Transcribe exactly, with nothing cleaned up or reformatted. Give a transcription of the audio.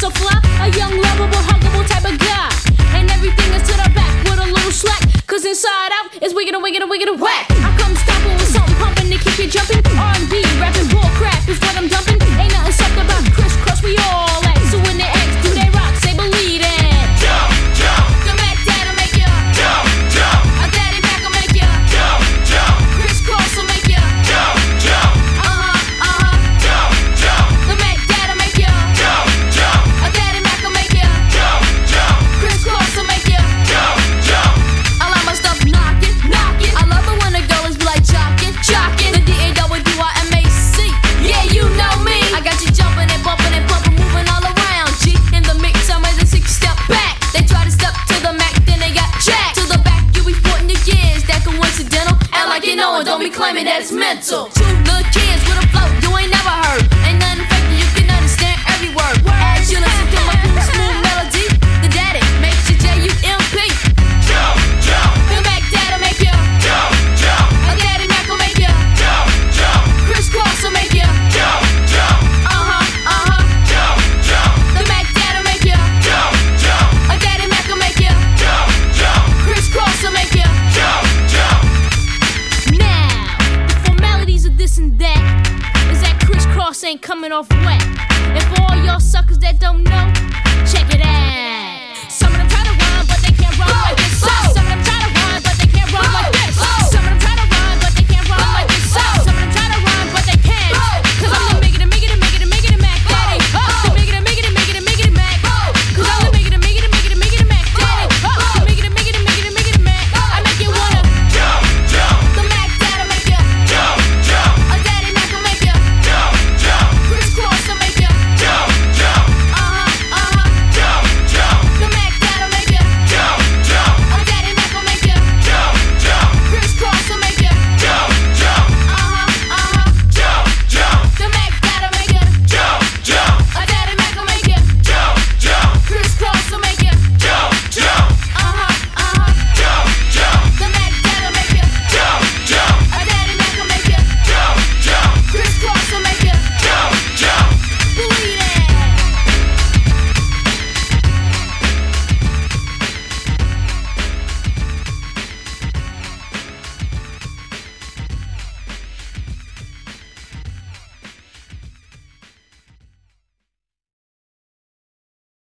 so fly, a young, lovable, huggable type of guy. And everything is to the back with a little slack. Cause inside out is wicked and wicked and wicked and whack. I come stomping with something pumping to keep you jumping. R and B, rapping, bull crap is what I'm dumping. Ain't nothing soft about crisscross, we all like. So when the X do they rock, say believe it. Jump, jump. The Mac Dad'll make ya jump, jump. A Daddy Mac will make ya jump, jump. Crisscross will make ya jump, jump. Uh-huh, uh-huh. Jump, jump. The Mac Dad'll make ya jump, jump. A Daddy Mac will make ya jump, jump. Crisscross will make ya jump, jump. I like my stuff knockin', knockin'. I love it when the girls be like jockin', jockin'. The D A W I M A C. Yeah, you know me. I got you jumping and bumping and pumping, moving all around. G in the mix, I'm ready to six step back. They try to step to the Mac, then they got jacked. To the back, you be sporting the gears. That coincidental. And like you know it, don't be claiming that it's mental.